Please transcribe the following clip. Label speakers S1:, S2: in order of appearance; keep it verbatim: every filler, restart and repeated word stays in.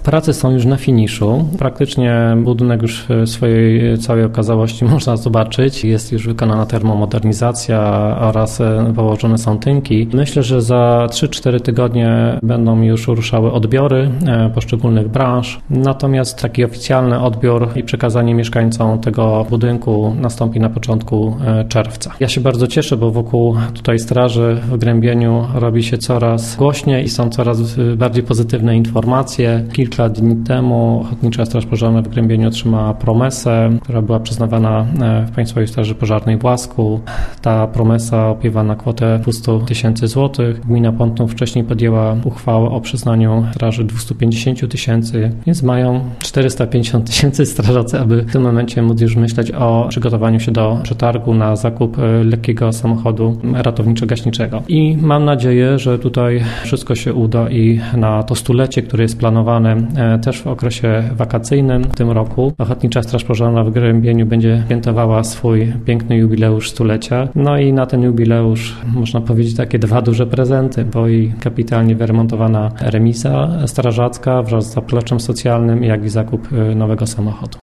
S1: Prace są już na finiszu. Praktycznie budynek już w swojej całej okazałości można zobaczyć. Jest już wykonana termomodernizacja oraz położone są tynki. Myślę, że za trzy cztery tygodnie będą już ruszały odbiory poszczególnych branż. Natomiast taki oficjalny odbiór i przekazanie mieszkańcom tego budynku nastąpi na początku czerwca. Ja się bardzo cieszę, bo wokół tutaj straży w Grębieniu robi się coraz głośniej i są coraz bardziej pozytywne informacje. Kilka dni temu Ochotnicza Straż Pożarna w Grębieniu otrzymała promesę, która była przyznawana w Państwowej Straży Pożarnej w Łasku. Ta promesa opiewa na kwotę dwieście tysięcy złotych. Gmina Pątnów wcześniej podjęła uchwałę o przyznaniu straży dwieście pięćdziesiąt tysięcy, więc mają czterysta pięćdziesiąt tysięcy strażacy, aby w tym momencie móc już myśleć o przygotowaniu się do przetargu na zakup lekkiego samochodu ratowniczo-gaśniczego. I mam nadzieję, że tutaj wszystko się uda i na to stulecie, które jest planowane też w okresie wakacyjnym w tym roku, Ochotnicza Straż Pożarna w Grębieniu będzie świętowała swój piękny jubileusz stulecia. No i na ten jubileusz można powiedzieć takie dwa duże prezenty, bo i kapitalnie wyremontowana remiza strażacka wraz z zapleczem socjalnym, jak i zakup nowego samochodu.